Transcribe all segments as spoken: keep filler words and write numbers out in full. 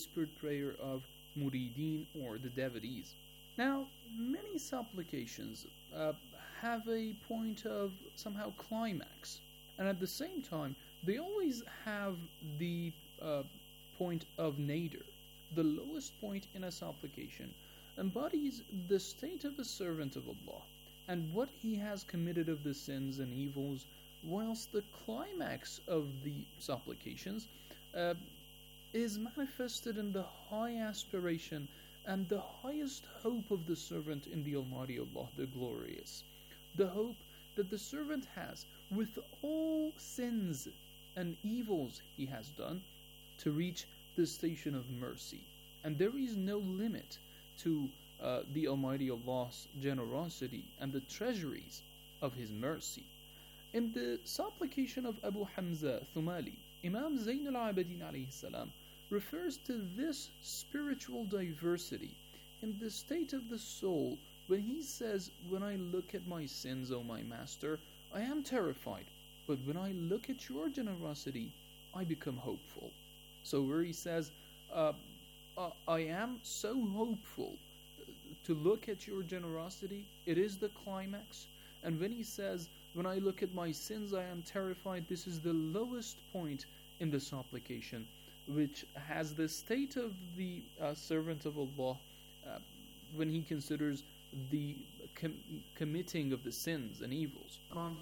whispered prayer of murideen or the devotees. Now, many supplications uh, have a point of somehow climax, and at the same time, they always have the uh, point of nadir. The lowest point in a supplication embodies the state of a servant of Allah and what he has committed of the sins and evils, whilst the climax of the supplications uh, is manifested in the high aspiration and the highest hope of the servant in the Almighty Allah, the Glorious. The hope that the servant has, with all sins and evils he has done, to reach the station of mercy. And there is no limit to uh, the Almighty Allah's generosity and the treasuries of His mercy. In the supplication of Abu Hamza Thumali, Imam Zayn al-Abidin alayhi salam refers to this spiritual diversity in the state of the soul when he says, "When I look at my sins, O my Master, I am terrified, but when I look at your generosity, I become hopeful." So where he says, uh, uh, I am so hopeful to look at your generosity, it is the climax. And when he says, when I look at my sins, I am terrified, this is the lowest point in the supplication, which has the state of the uh, servant of Allah uh, when he considers the com- committing of the sins and evils.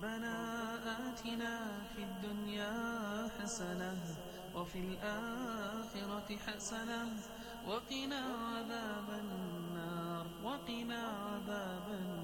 وفي الآخرة حسنة وقنا عذاب النار وقنا عذاب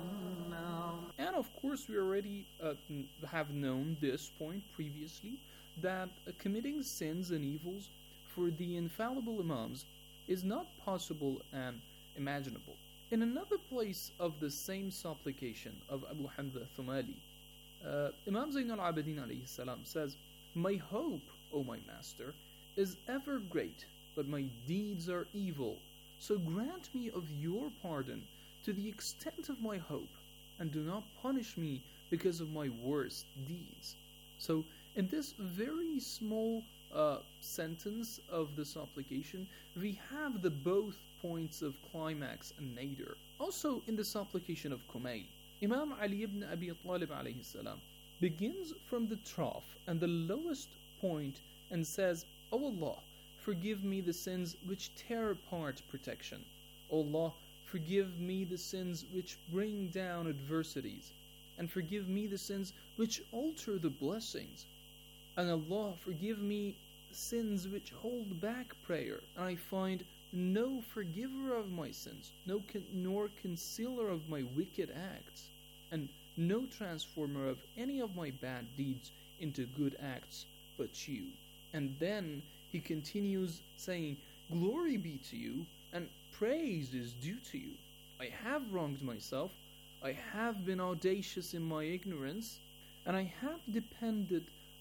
النار. And of course we already uh, have known this point previously, that uh, committing sins and evils for the infallible Imams is not possible and imaginable. In another place of the same supplication of Abu Hamza Thumali, uh, Imam Zayn al-Abidin alayhi salam says, "My hope, O my Master, is ever great, but my deeds are evil. So grant me of your pardon to the extent of my hope, and do not punish me because of my worst deeds." So in this very small uh, sentence of the supplication, we have the both points of climax and nadir. Also in the supplication of Kumail, Imam Ali ibn Abi Talib alayhi salam begins from the trough and the lowest point and says, "O Allah, forgive me the sins which tear apart protection. O Allah, forgive me the sins which bring down adversities, and forgive me the sins which alter the blessings. And Allah, forgive me sins which hold back prayer, and I find no forgiver of my sins, no con- nor concealer of my wicked acts, and no transformer of any of my bad deeds into good acts but you." And then he continues saying, "Glory be to you, and praise is due to you. I have wronged myself, I have been audacious in my ignorance, and I have depended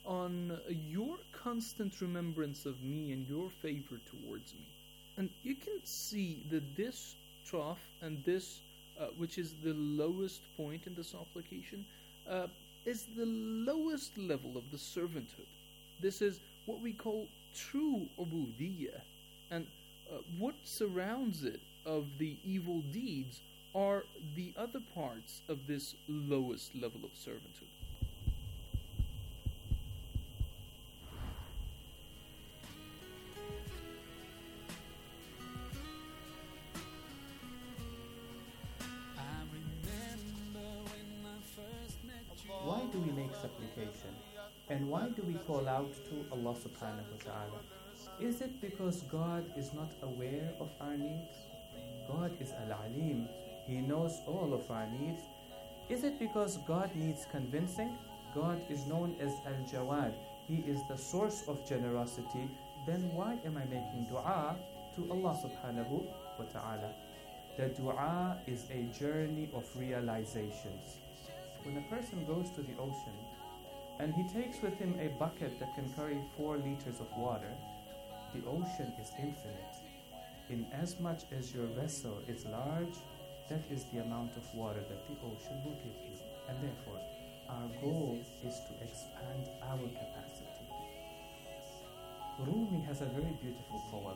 on your constant remembrance of me and your favor towards me." And you can see that this trough and this, uh, which is the lowest point in the supplication, uh, is the lowest level of the servanthood. This is what we call true ubudiyya, and uh, what surrounds it of the evil deeds are the other parts of this lowest level of servanthood. Why do we make supplication? And why do we call out to Allah subhanahu wa ta'ala? Is it because God is not aware of our needs? God is Al-Alim. He knows all of our needs. Is it because God needs convincing? God is known as Al-Jawad. He is the source of generosity. Then why am I making dua to Allah subhanahu wa ta'ala? The dua is a journey of realizations. When a person goes to the ocean and he takes with him a bucket that can carry four liters of water, the ocean is infinite. In as much as your vessel is large, that is the amount of water that the ocean will give you. And therefore, our goal is to expand our capacity. Rumi has a very beautiful poem.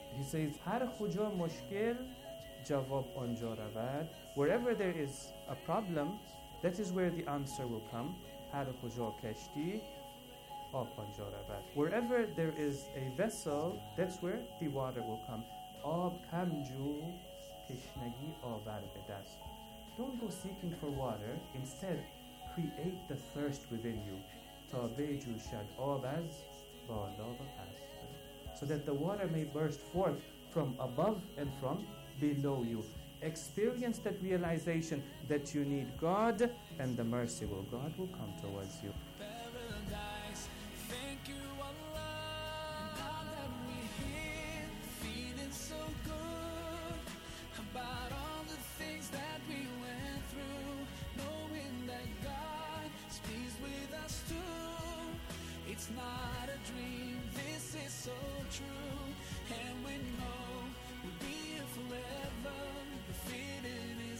He says, هر کجا مشکل جواب آنجا رود. Wherever there is a problem, that is where the answer will come. هر کجا کشتی آب آنجا رود. Wherever there is a vessel, that's where the water will come. آب کم جو تشنگی آور به دست. Don't go seeking for water. Instead, create the thirst within you. تا بجوشد آب از بالا و پس. So that the water may burst forth from above and from below you. Experience that realization that you need God, and the mercy of God will come towards you. Paradise, thank you Allah. Now that we're here, feeling so good about all the things that we went through, knowing that God is pleased with us too. It's not a dream, this is so true, and we know we'll be here forever. The feeling is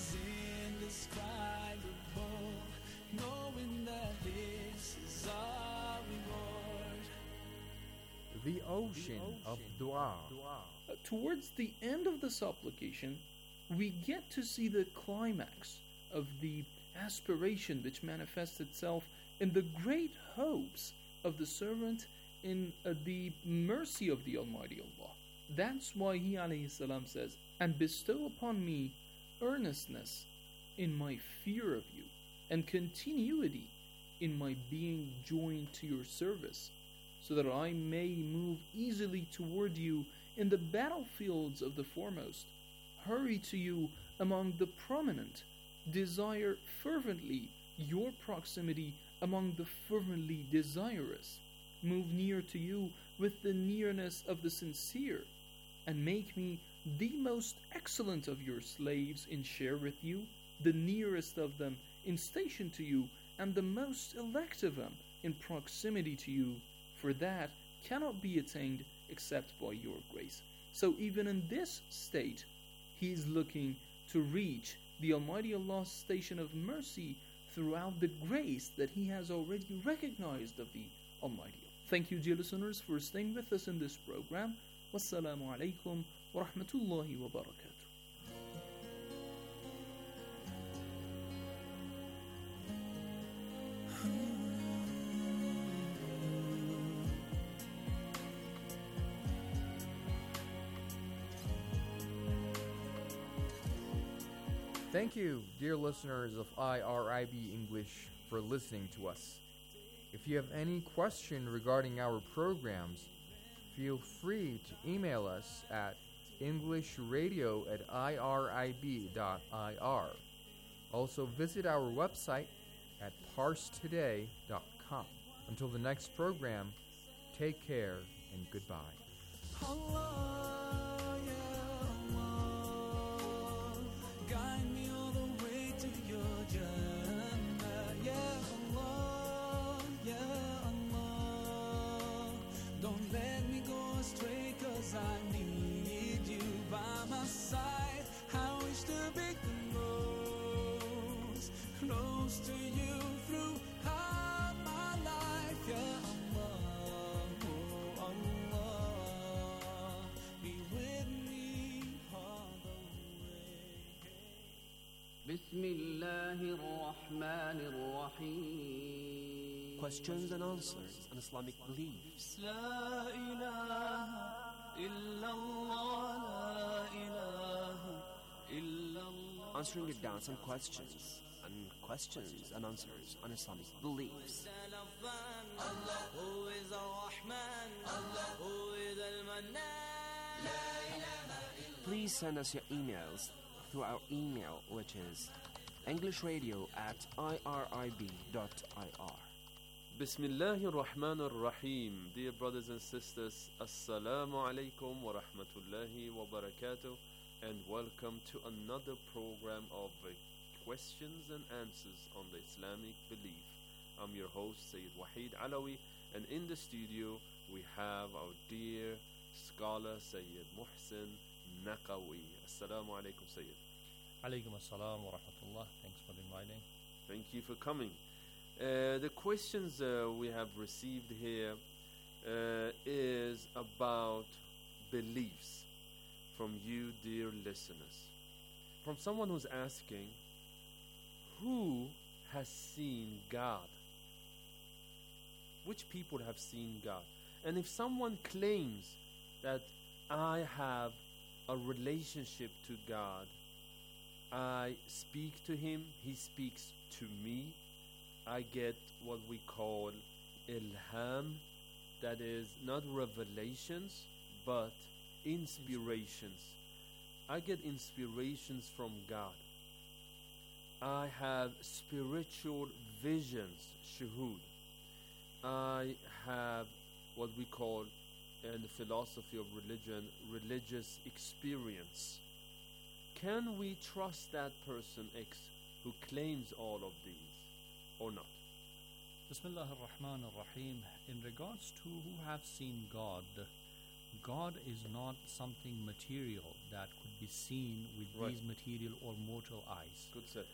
indescribable, knowing that this is our reward. The ocean of dua. Uh, towards the end of the supplication, we get to see the climax of the aspiration which manifests itself in the great hopes of the servant in uh, the mercy of the Almighty Allah. That's why he alayhi salam says, and bestow upon me earnestness in my fear of you, and continuity in my being joined to your service, so that I may move easily toward you in the battlefields of the foremost, hurry to you among the prominent, desire fervently your proximity among the fervently desirous, move near to you with the nearness of the sincere, and make me the most excellent of your slaves in share with you, the nearest of them in station to you, and the most elect of them in proximity to you, for that cannot be attained except by your grace. So even in this state, he is looking to reach the Almighty Allah's station of mercy throughout the grace that he has already recognized of the Almighty. Thank you, dear listeners, for staying with us in this program. Wassalamu alaikum wa rahmatullahi wa barakatuh. Thank you, dear listeners of I R I B English, for listening to us. If you have any question regarding our programs, feel free to email us at englishradio at irib.ir. Also visit our website at parstoday dot com. Until the next program, take care and goodbye. Allah, ya Allah, guide me all the way to your Jannah. Ya Allah, ya Allah, don't let me go astray, 'cause I need you by my side. I wish to be close, close to you throughout my life. Ya Allah, oh Allah, be with me all the way. Bismillahir Rahmanir Rahim. Questions and answers on Islamic beliefs. La ilaha illallah, la ilaha illallah. Answering your doubts and questions, and questions and answers on Islamic beliefs. Allah, who is Ar-Rahman, Allah, who is Al-Mannan. Please send us your emails through our email, which is englishradio at irib.ir. Bismillahir Rahmanir Rahim. Dear brothers and sisters, Assalamu alaikum wa rahmatullahi wa barakatuh, and welcome to another program of uh, questions and answers on the Islamic belief. I'm your host, Sayyid Wahid Alawi, and in the studio we have our dear scholar, Sayyid Muhsin Naqawi. Assalamu alaikum, Sayyid. Alaikum assalam wa rahmatullah. Thanks for inviting. Thank you for coming. Uh, the questions uh, we have received here uh, is about beliefs. from you, dear listeners. From someone who's asking, who has seen God? Which people have seen God? And if someone claims that I have a relationship to God, I speak to Him, He speaks to me, I get what we call ilham, that is not revelations, but inspirations. I get inspirations from God. I have spiritual visions, shuhud. I have what we call, in the philosophy of religion, religious experience. Can we trust that person X who claims all of these or not? Bismillah ar-Rahman ar-Rahim. In regards to who have seen God, God is not something material that could be seen with Right. these material or mortal eyes. Good said.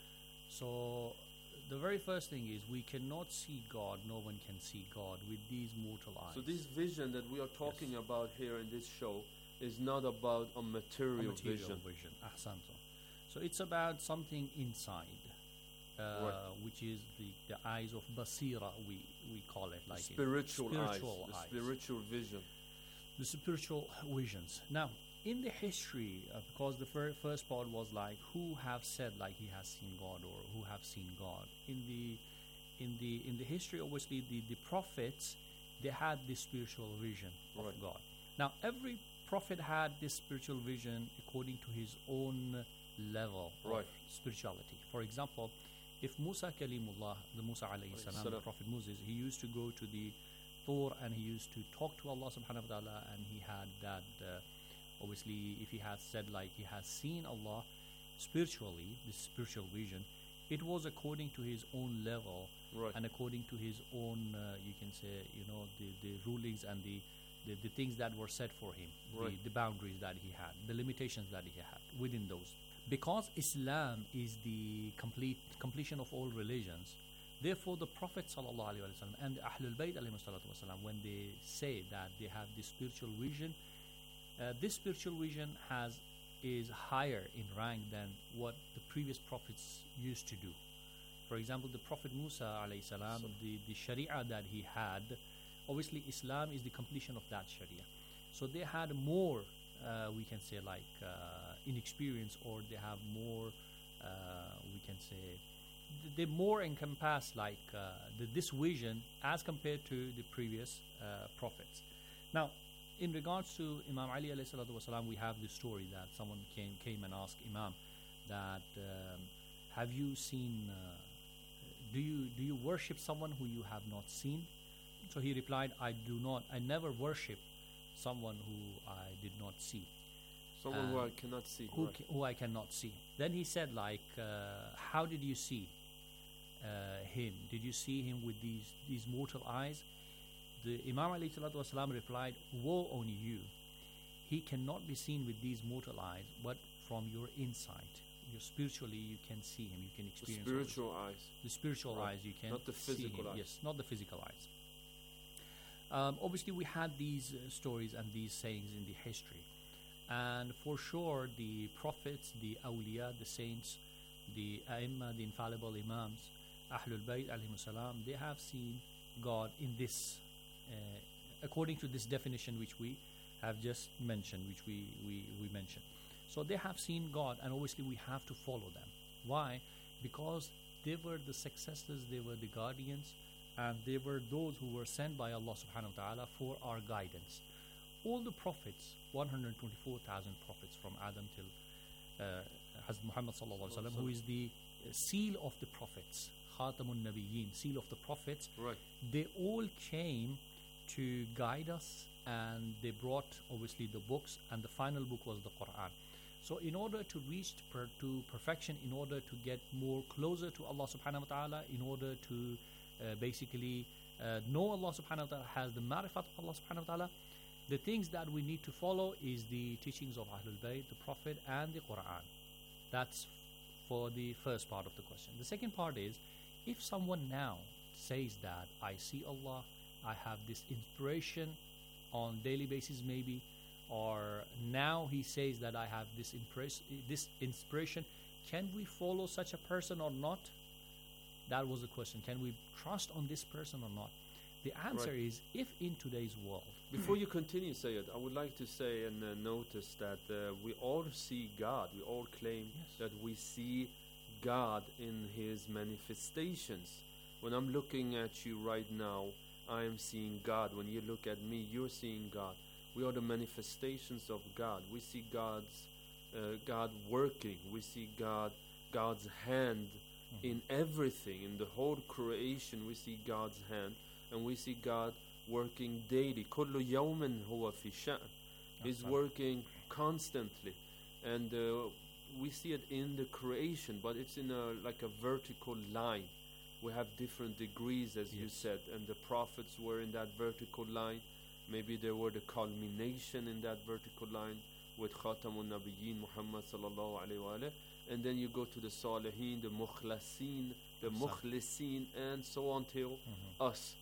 So the very first thing is we cannot see God, no one can see God with these mortal eyes. So this vision that we are talking Yes. about here in this show is not about a A material, material vision. vision. Ahsantum. So it's about something inside, uh, Right. which is the, the eyes of basira, we, we call it, like it. Spiritual, spiritual eyes, the eyes. spiritual vision. The spiritual visions. Now, in the history, uh, because the fir- first part was like who have said like he has seen God or who have seen God. In the in the in the history, obviously the, the prophets, they had this spiritual vision of Right. God. Now, every prophet had this spiritual vision according to his own level Right. of spirituality. For example, if Musa Kalimullah, the Musa alayhi Alayhi salam, the salam. Prophet Moses, he used to go to the Tur and he used to talk to Allah subhanahu wa ta'ala, and he had that uh, obviously if he has said like he has seen Allah spiritually, this spiritual vision, it was according to his own level Right. and according to his own uh, you can say, you know, the, the rulings and the, the, the things that were set for him, Right. the, the boundaries that he had, the limitations that he had within those. Because Islam is the complete completion of all religions, therefore the Prophet sallallahu alaihi wasallam and the Ahlul Bayt alayhi salatu wasallam, when they say that they have this spiritual vision, uh, this spiritual vision has is higher in rank than what the previous prophets used to do. For example, the Prophet Musa alayhi salam, So- the, the Sharia that he had, obviously Islam is the completion of that Sharia. So they had more, uh, we can say like uh, inexperience, or they have more, uh, we can say, th- they more encompass like uh, the, this vision as compared to the previous uh, prophets. Now, in regards to Imam Ali alayhi salatu wasalam, we have the story that someone came came and asked Imam that um, have you seen, uh, do you do you worship someone who you have not seen? So he replied, I do not, I never worship someone who I did not see, Someone who uh, I cannot see. who, Right. ca- who I cannot see. Then he said like, uh, how did you see uh, him? Did you see him with these, these mortal eyes? The Imam alayhi salatu wasalam replied, woe on you. He cannot be seen with these mortal eyes, but from your insight. Your spiritually you can see him, you can The experience all this. spiritual eyes. The spiritual Right. eyes you can Not the see physical him. eyes. Yes, not the physical eyes. Um, obviously, we had these uh, stories and these sayings in the history, and for sure, the prophets, the awliya, the saints, the aimma, the infallible imams, Ahlul Bayt alayhim salam, they have seen God in this, uh, according to this definition which we have just mentioned, which we, we, we mentioned. So they have seen God, and obviously we have to follow them. Why? Because they were the successors, they were the guardians, and they were those who were sent by Allah subhanahu wa ta'ala for our guidance. All the prophets, one hundred twenty-four thousand prophets from Adam till uh, Hazrat Muhammad sallallahu alaihi wasallam, who is the uh, seal of the prophets, Khatamun Nabiyyin, seal of the prophets, Right. they all came to guide us, and they brought obviously the books, and the final book was the Quran. So in order to reach per, to perfection, in order to get more closer to Allah subhanahu wa ta'ala, in order to uh, basically uh, know Allah subhanahu wa ta'ala, has the marifat of Allah subhanahu wa ta'ala, the things that we need to follow is the teachings of Ahlul Bayt, the Prophet, and the Quran. That's for the first part of the question. The second part is, if someone now says that I see Allah, I have this inspiration on daily basis maybe, or now he says that I have this impress this inspiration. Can we follow such a person or not? That was the question. Can we trust on this person or not? The answer Right. is, if in today's world, Before you continue, Sayyid, I would like to say and uh, notice that uh, we all see God. We all claim Yes. that we see God in His manifestations. When I'm looking at you right now, I am seeing God. When you look at me, you're seeing God. We are the manifestations of God. We see God's uh, God working. We see God, God's hand in everything, in the whole creation. We see God's hand, and we see God working daily. كل يوم هو في شأن. He's That's right. working constantly, and uh, we see it in the creation, but it's in a like a vertical line. We have different degrees, as you Yes. said, and the prophets were in that vertical line. Maybe they were the culmination in that vertical line with Khatamun Nabiyyin Muhammad sallallahu alayhi wa alayhi. And then you go to the Salihin, the Mukhlasin, the Exactly. Mukhlisin, and so on till us,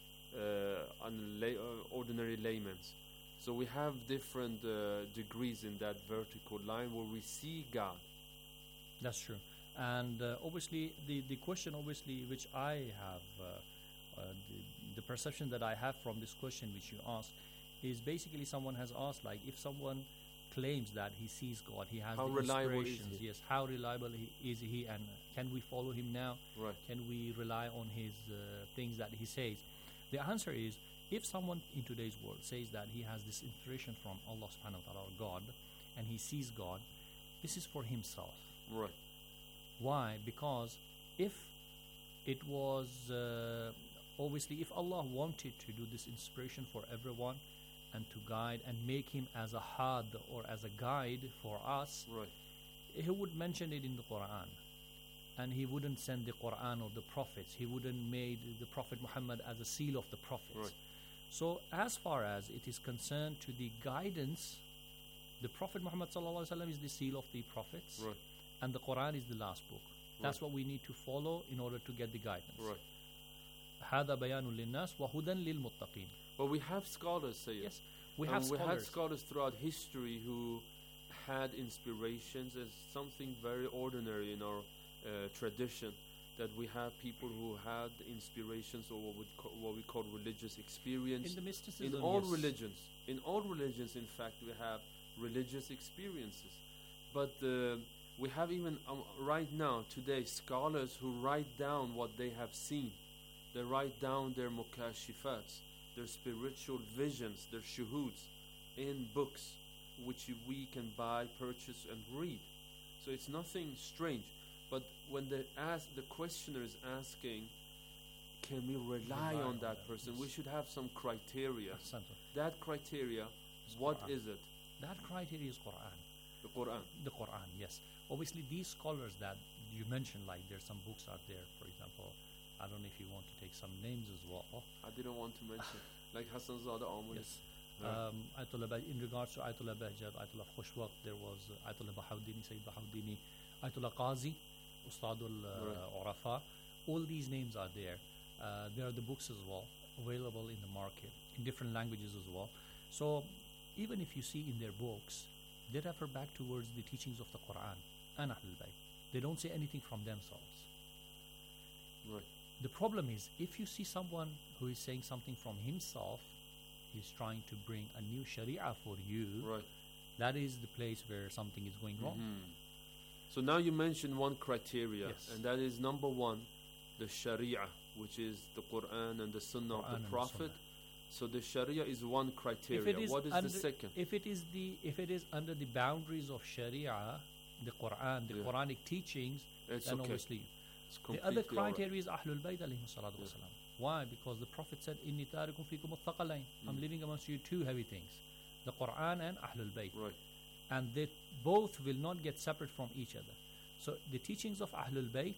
uh, un- lay, uh, ordinary laymen. So we have different uh, degrees in that vertical line where we see God. that's true. And uh, obviously, the, the question, obviously, which I have, uh, uh, the, the perception that I have from this question which you asked, is basically someone has asked, like, if someone claims that he sees God, he has How the reliable is inspirations, he? yes, how reliable he, is he, and can we follow him now? Right. Can we rely on his uh, things that he says? The answer is, if someone in today's world says that he has this inspiration from Allah subhanahu wa ta'ala, or God, and he sees God, this is for himself. Right. Why? Because if it was, uh, obviously, if Allah wanted to do this inspiration for everyone and to guide and make him as a had or as a guide for us, Right. he would mention it in the Quran. And he wouldn't send the Quran or the prophets. He wouldn't made the Prophet Muhammad as a seal of the prophets. Right. So as far as it is concerned to the guidance, the Prophet Muhammad sallallahu alaihi wasallam is the seal of the prophets, Right. and the Quran is the last book. That's Right. what we need to follow in order to get the guidance. Right. هذا بيان للناس وهدى للمتقين. But we have scholars say it. Yes, we And have we had scholars. scholars throughout history who had inspirations as something very ordinary in our uh, tradition, that we have people who had inspirations or what, would ca- what we call religious experience. In the mysticism, In all yes. religions, in all religions, in fact, we have religious experiences. But uh, we have even um, right now, today, scholars who write down what they have seen. They write down their mukashifats, their spiritual visions, their shuhuds, in books, which you- we can buy, purchase, and read. So it's nothing strange. But when the ask, the questioner is asking, can we rely, Rely on on that that, person? yes. We should have some criteria. Ahsanta. That criteria, It's what Quran. is it? That criteria is Quran. The Quran. The Quran, yes. Obviously, these scholars that you mentioned, like there's some books out there, for example, I don't know if you want to take some names as well. I didn't want to mention, like Hassan Zada Amuli. Yes. Um, Ayatollah Bah- in regards to Ayatollah Bahjat, Ayatollah Khushwaq, there was uh, Ayatollah Bahauddini, Sayyid Bahauddini, Ayatollah Qazi, Ustadul uh, Urafa. All these names are there. Uh, there are the books as well, available in the market, in different languages as well. So, even if you see in their books, they refer back towards the teachings of the Quran and Ahlul Bayt. They don't say anything from themselves. Right. The problem is, if you see someone who is saying something from himself, he's trying to bring a new Sharia for you, Right. that is the place where something is going wrong. Mhm. So now you mentioned one criteria, Yes. and that is number one, the Sharia, which is the Quran and the Sunnah Quran of and the the Prophet. Sunnah. So the Sharia is one criteria. If it is What is under, the second? If it is the if it is under the boundaries of Sharia, the Quran, the Yeah. Quranic teachings, It's then okay. obviously It's the other completely all right. criteria is Ahlul Bayt alayhim salatu Yeah. wasalam. Why? Because the Prophet said, "Inni tarikum fikum al-thaqalain." I'm Mm. leaving amongst you two heavy things, the Quran and Ahlul Bayt, Right. and they both will not get separate from each other. So the teachings of Ahlul Bayt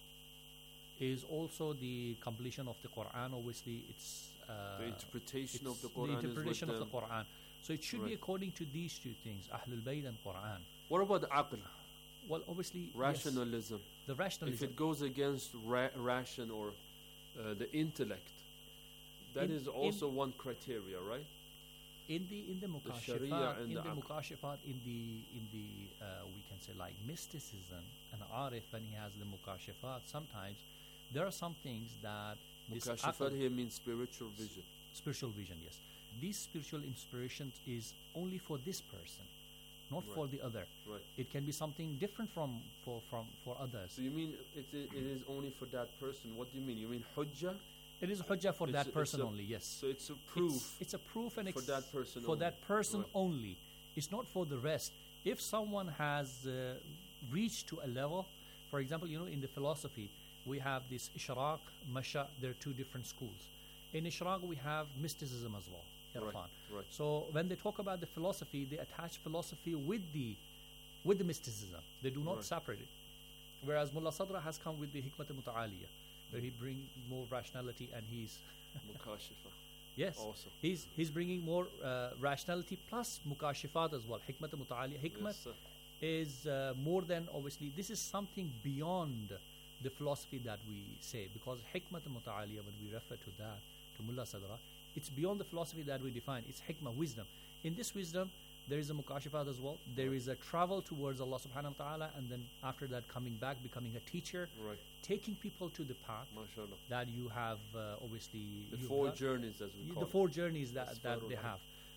is also the completion of the Quran. Obviously, it's uh, The interpretation of it's the Quran is with interpretation of the them. Quran. So it should be Right. according to these two things, Ahlul Bayt and Quran. What about aql, Well, obviously, yes, rationalism? the If rationalism. it goes against ra- ration or uh, the intellect, that In- is in- also one criteria, right? in the in the Sharia mukashifat, and in the the aql. mukashifat, in the in the uh, we can say like mysticism, and arif when he has the mukashifat, sometimes there are some things that this Mukashifat aql- here means spiritual vision. spiritual vision, yes. This spiritual inspiration is only for this person, not for Right. the other. Right. It can be something different from for from for others. So you mean it, it, it is only for that person? What do you mean? You mean hujjah? It is hujjah for It's that a- it's person a- only, yes. So it's a proof. It's, it's a proof and for ex- that person for only. that person Right. only. It's not for the rest. If someone has uh, reached to a level, for example, you know, in the philosophy, we have this Ishraq, Masha, there are two different schools. In Ishraq, we have mysticism as well, Right, Irfan. right. So when they talk about the philosophy, they attach philosophy with the with the mysticism. They do not Right. separate it. Whereas Mullah Sadra has come with the Hikmat al-Muta'aliyah, where he brings more rationality and he's Mukashifa. yes, Also. he's he's bringing more uh, rationality plus mukashifat as well. Hikmat al-Muta'aliyah. Hikmat Yes, sir. is uh, more than obviously this is something beyond the philosophy that we say, because hikmat al-muta'aliyah, when we refer to that, to Mullah Sadra, it's beyond the philosophy that we define. It's hikmah, wisdom. In this wisdom there is a mukashifat as well. There is a travel towards Allah subhanahu wa ta'ala, and then after that coming back, becoming a teacher, Right. taking people to the path MashaAllah. that you have uh, obviously The you've four done. journeys, as we Y- call the it. four journeys that, that Asfarul they Haq. have.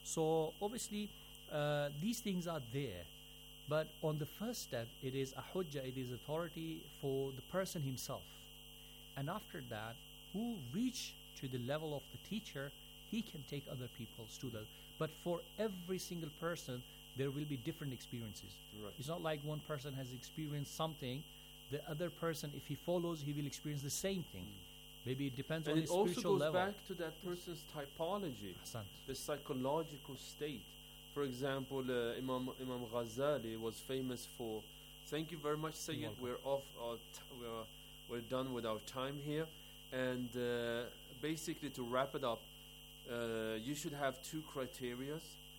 So obviously uh, these things are there, but on the first step it is a hujjah, it is authority for the person himself, and after that who reach to the level of the teacher, he can take other people's to the, but for every single person there will be different experiences. Right. It's not like one person has experienced something, the other person, if he follows, he will experience the same thing. Maybe it depends And on it his also spiritual goes level. back to that person's typology, Ahsant. the psychological state. For example, uh, Imam Imam Ghazali was famous for. Thank you very much, Sayyid. welcome. We're off. Our t- we're we're done with our time here, and uh, basically to wrap it up, uh, you should have two criterias,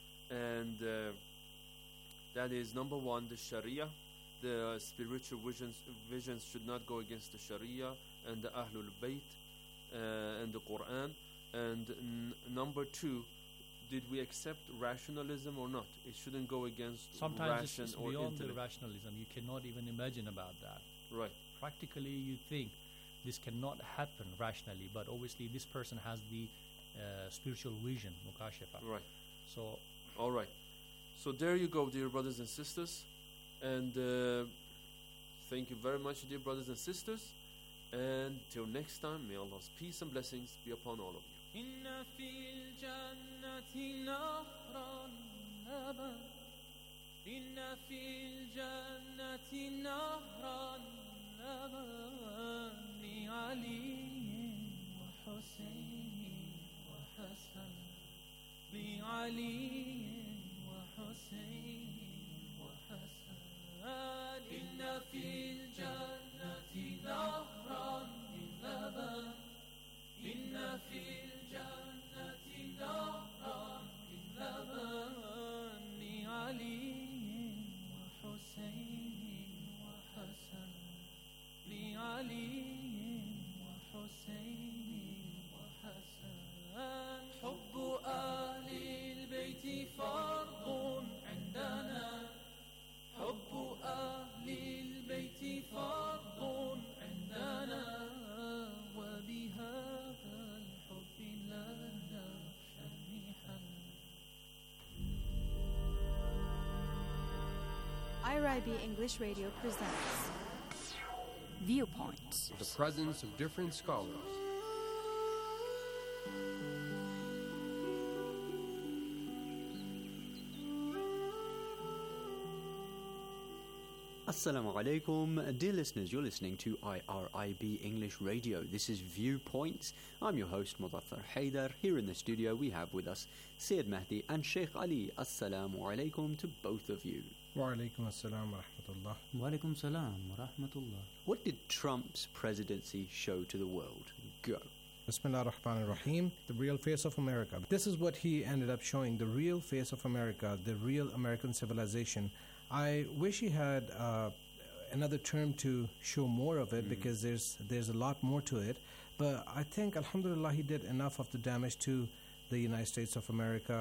and uh, that is number one, the Sharia. The spiritual visions visions should not go against the Sharia and the Ahlul Bayt uh, and the Quran. And n- number two, did we accept rationalism or not? It shouldn't go against Sometimes it's, ration it's or beyond the intellect. rationalism. You cannot even imagine about that. Right. Practically, you think this cannot happen rationally, but obviously this person has the uh, spiritual vision, mukashifa. Right. So, All right. So there you go, dear brothers and sisters. And uh, thank you very much, dear brothers and sisters. And till next time, may Allah's peace and blessings be upon all of you. إن في الجنة نهرا لبن إن في الجنة نهرا لبن لعلي وحسين وحسن لعلي وحسين وحسن إن في الجنة نهرا لبن إن في الجنة نهرا لبن لعلي وحسين وحسن لعلي وحسين وحسن حب أهل البيت فرض عندنا حب أهل البيت فرض عندنا وبهذا الحب لا نخشى المحن I R I B English Radio presents Viewpoints. The presence of different scholars. Assalamu alaikum, dear listeners, you're listening to I R I B English Radio. This is Viewpoints. I'm your host, Mudathar Haidar. Here in the studio we have with us Sayyid Mahdi and Sheikh Ali. Assalamu alaikum to both of you. Wa alaikum assalam wa rahmatullah. Wa alaikum salam wa rahmatullah. What did Trump's presidency show to the world? Go. Bismillah ar-Rahman ar-Rahim. The real face of America. This is what he ended up showing, the real face of America, the real American civilization. I wish he had uh, another term to show more of it, mm. because there's there's a lot more to it. But I think, alhamdulillah, he did enough of the damage to the United States of America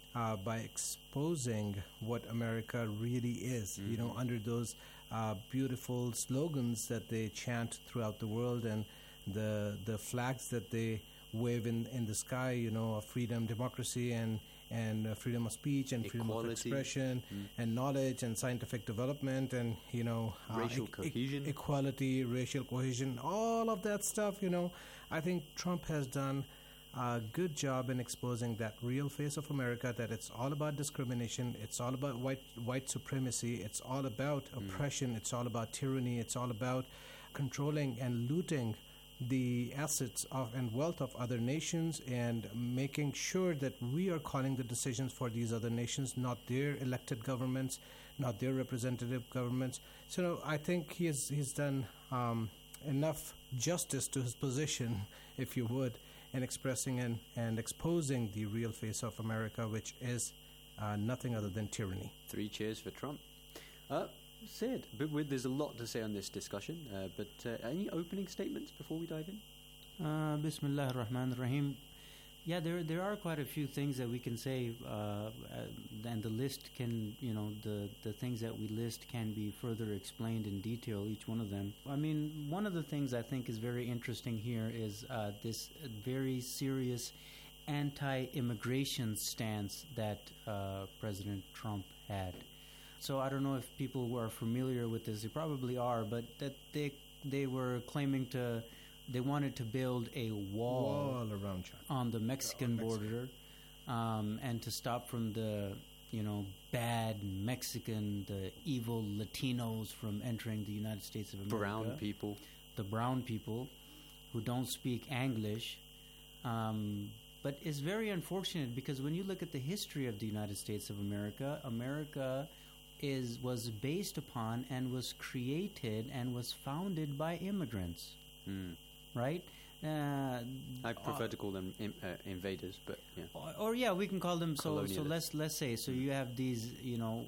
uh, by exposing what America really is, mm-hmm. you know, under those uh, beautiful slogans that they chant throughout the world, and the the flags that they wave in, in the sky, you know, of freedom, democracy, and and uh, freedom of speech, and freedom of expression, mm. and knowledge, and scientific development, and, you know, uh, racial e- cohesion, e- equality, racial cohesion, all of that stuff, you know. I think Trump has done a good job in exposing that real face of America, that it's all about discrimination, it's all about white white supremacy, it's all about mm. oppression, it's all about tyranny, it's all about controlling and looting the assets of and wealth of other nations, and making sure that we are calling the decisions for these other nations, not their elected governments, not their representative governments. So no, I think he has, he's done um, enough justice to his position, if you would, in expressing and, and exposing the real face of America, which is uh, nothing other than tyranny. Three cheers for Trump. Uh, Sid, but with, there's a lot to say on this discussion, uh, but uh, any opening statements before we dive in? Uh, Bismillah ar-Rahman ar-Rahim. Yeah, there there are quite a few things that we can say, uh, and the list can, you know, the, the things that we list can be further explained in detail, each one of them. I mean, one of the things I think is very interesting here is uh, this very serious anti-immigration stance that uh, President Trump had. So I don't know if people who are familiar with this, they probably are, but that they they were claiming to, they wanted to build a wall, wall around China on the Mexican yeah, border, um, and to stop from the, you know, bad Mexican, the evil Latinos from entering the United States of America. Brown people. The brown people who don't speak English. Um, but it's very unfortunate because when you look at the history of the United States of America, America is was based upon and was created and was founded by immigrants, mm. right? Uh, I prefer uh, to call them im- uh, invaders, but yeah. Or, or yeah, we can call them. So so let's let's say so you have these, you know,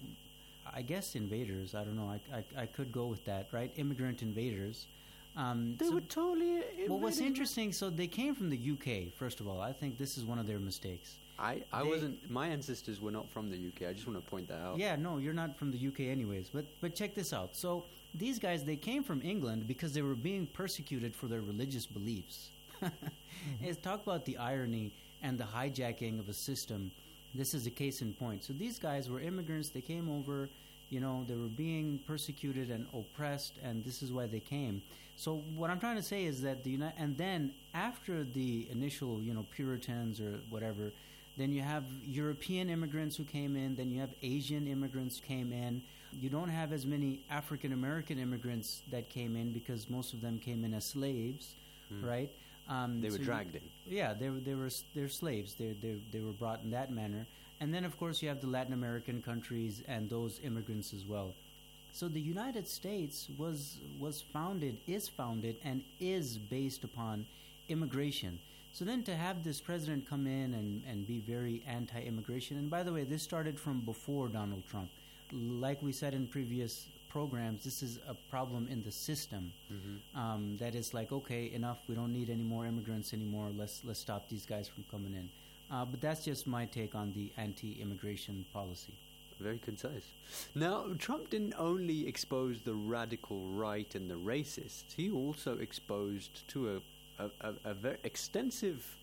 I guess invaders. I don't know. I I, I could go with that, right? Immigrant invaders. Um, they so, were totally. Well, what's interesting? So they came from the U K. First of all, I think this is one of their mistakes. I, I they, wasn't. My ancestors were not from the U K. I just want to point that out. Yeah, no, you're not from the U K, anyways. But but check this out. So these guys, they came from England because they were being persecuted for their religious beliefs. mm-hmm. It's talk about the irony and the hijacking of a system. This is a case in point. So these guys were immigrants. They came over. You know, they were being persecuted and oppressed, and this is why they came. So what I'm trying to say is that the United, and then after the initial, you know, Puritans or whatever, then you have European immigrants who came in, then you have Asian immigrants came in. You don't have as many African American immigrants that came in because most of them came in as slaves, mm. right? Um, they were so dragged you, in. Yeah, they were they were they're slaves. They they they were brought in that manner. And then, of course, you have the Latin American countries and those immigrants as well. So the United States was was founded, is founded, and is based upon immigration. So then to have this president come in and, and be very anti-immigration, and by the way, this started from before Donald Trump. Like we said in previous programs, this is a problem in the system. Mm-hmm. Um, that is like, okay, enough, we don't need any more immigrants anymore. Let's let's stop these guys from coming in. Uh, but that's just my take on the anti-immigration policy. Very concise. Now, Trump didn't only expose the radical right and the racists, he also exposed to a, a, a, a very extensive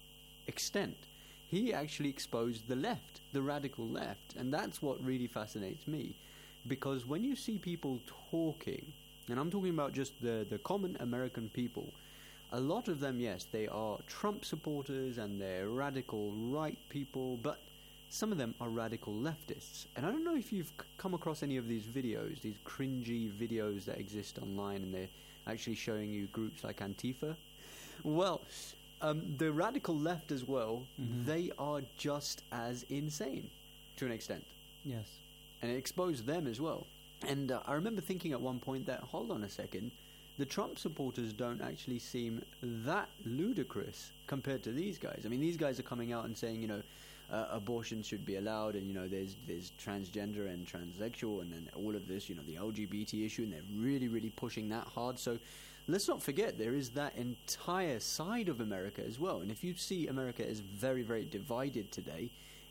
extent. He actually exposed the left, the radical left, and that's what really fascinates me. Because when you see people talking, and I'm talking about just the, the common American people, a lot of them, yes, they are Trump supporters and they're radical right people, but some of them are radical leftists. And I don't know if you've c- come across any of these videos, these cringy videos that exist online, and they're actually showing you groups like Antifa. Well, um, the radical left as well, mm-hmm. they are just as insane to an extent. Yes. And it exposed them as well. And uh, I remember thinking at one point that, hold on a second, the Trump supporters don't actually seem that ludicrous compared to these guys. I mean, these guys are coming out and saying, you know, uh, abortion should be allowed, and, you know, there's there's transgender and transsexual, and then all of this, you know, the L G B T issue, and they're really, really pushing that hard. So let's not forget there is that entire side of America as well. And if you see America as very, very divided today,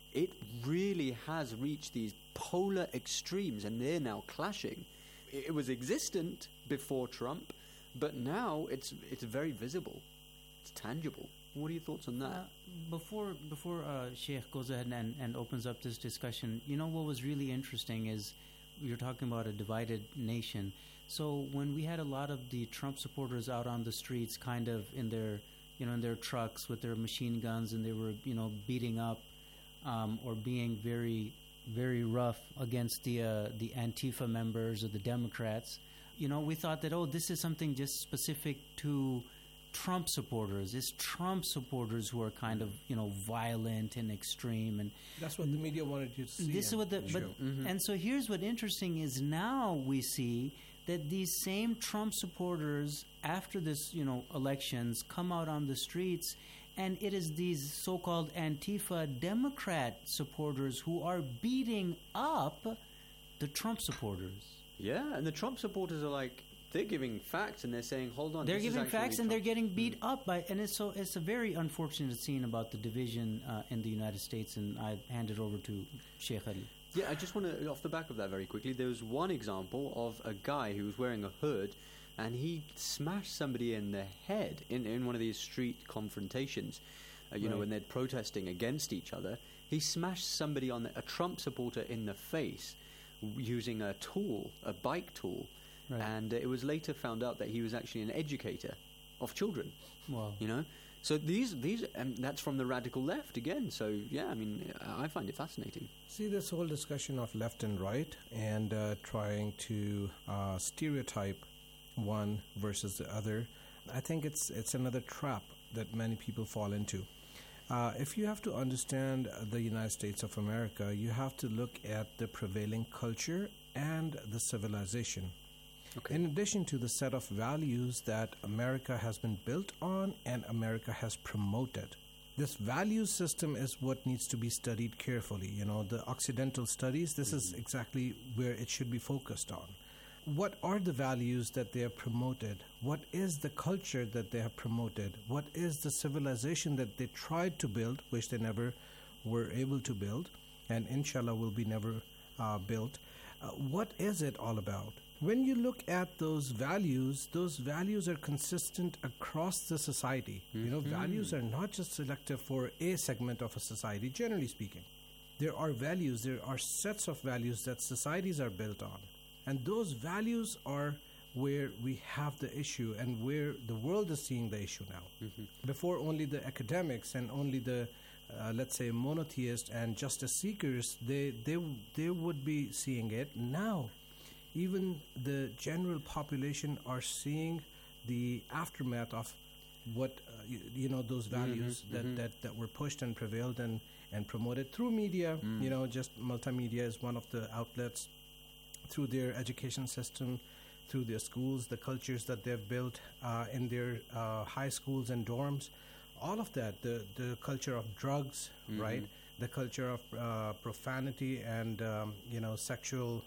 it really has reached these polar extremes, and they're now clashing. It, it was existent before Trump, but now it's it's very visible. It's tangible. What are your thoughts on that? Uh, before before uh, Sheikh goes ahead and, and opens up this discussion, you know what was really interesting is you're talking about a divided nation. So when we had a lot of the Trump supporters out on the streets, kind of in their you know in their trucks with their machine guns, and they were you know beating up um, or being very very rough against the uh, the Antifa members or the Democrats, you know, we thought that, oh, this is something just specific to Trump supporters. It's Trump supporters who are kind of, you know, violent and extreme, and that's what the media wanted you to see. This is what the but, mm-hmm. And so here's what interesting is, now we see that these same Trump supporters, after this, you know, elections, come out on the streets, and it is these so-called Antifa Democrat supporters who are beating up the Trump supporters. Yeah, and the Trump supporters are like, they're giving facts, and they're saying, hold on. They're this giving is facts, Trump. and they're getting beat mm. up by, and it's so it's a very unfortunate scene about the division uh, in the United States. And I hand it over to Sheikh Ali. Yeah, I just want to, off the back of that very quickly, there was one example of a guy who was wearing a hood, and he smashed somebody in the head in, in one of these street confrontations. Uh, you right. know, when they're protesting against each other, he smashed somebody on the, a Trump supporter in the face using a tool, a bike tool. Right. And uh, it was later found out that he was actually an educator of children. Wow. You know? So these, these, and that's from the radical left again. So, yeah, I mean, I find it fascinating. See, this whole discussion of left and right and uh, trying to uh, stereotype one versus the other, I think it's it's another trap that many people fall into. Uh, if you have to understand the United States of America, you have to look at the prevailing culture and the civilization. Okay. In addition to the set of values that America has been built on and America has promoted. This value system is what needs to be studied carefully. You know, the Occidental studies, this mm-hmm. is exactly where it should be focused on. What are the values that they have promoted? What is the culture that they have promoted? What is the civilization that they tried to build, which they never were able to build, and inshallah will be never uh, built? Uh, what is it all about? When you look at those values, those values are consistent across the society. Mm-hmm. You know, values are not just selective for a segment of a society, generally speaking. There are values, there are sets of values that societies are built on. And those values are where we have the issue and where the world is seeing the issue now. Mm-hmm. Before, only the academics and only the, uh, let's say, monotheists and justice seekers, they, they, they would be seeing it. Now, even the general population are seeing the aftermath of what, uh, you, you know, those values mm-hmm, that, mm-hmm. that, that were pushed and prevailed and, and promoted through media. Mm. You know, just multimedia is one of the outlets, through their education system, through their schools, the cultures that they've built uh, in their uh, high schools and dorms. All of that, the, the culture of drugs, mm-hmm. right? The culture of uh, profanity and, um, you know, sexual...